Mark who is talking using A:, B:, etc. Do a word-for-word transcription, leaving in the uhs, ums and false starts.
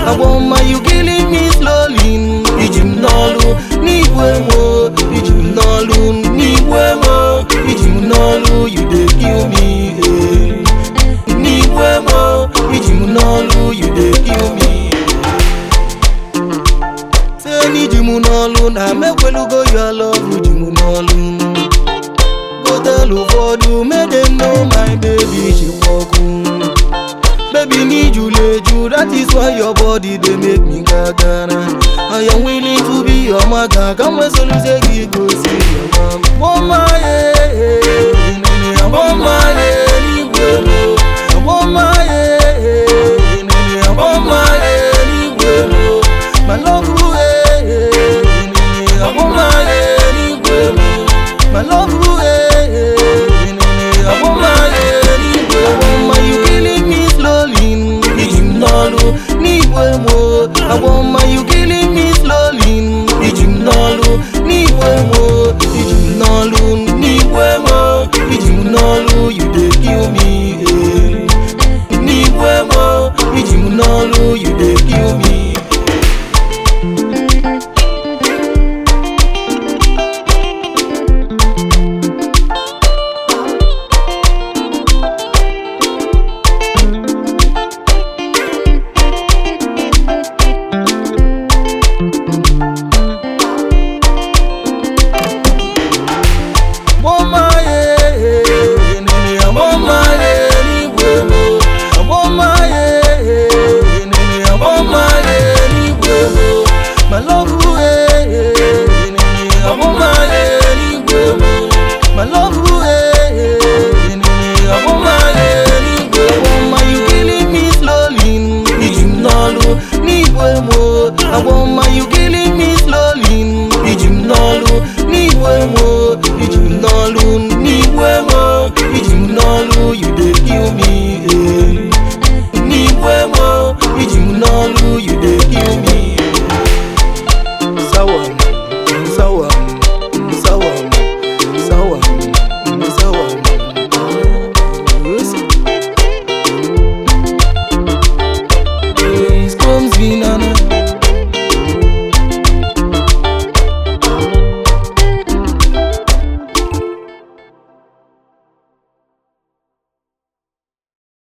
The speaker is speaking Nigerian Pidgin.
A: Agwoma, you killing me slowly. Ijim nolu, nigwemo. Ijim nolu, nigwemo. Ijim nolu, you dey kill me. Eh. Nigwemo, ijim nolu, you dey kill me. Say nijim nolu, na mekwelugo your love. Ijim nolu. Go tell Ufodu, make them know my baby she walk. Baby need you, leju, that is why your body they make me gaga. I am willing to be your mother. Come on, so you say you go see your mom. Mama, yeah, mama, yeah.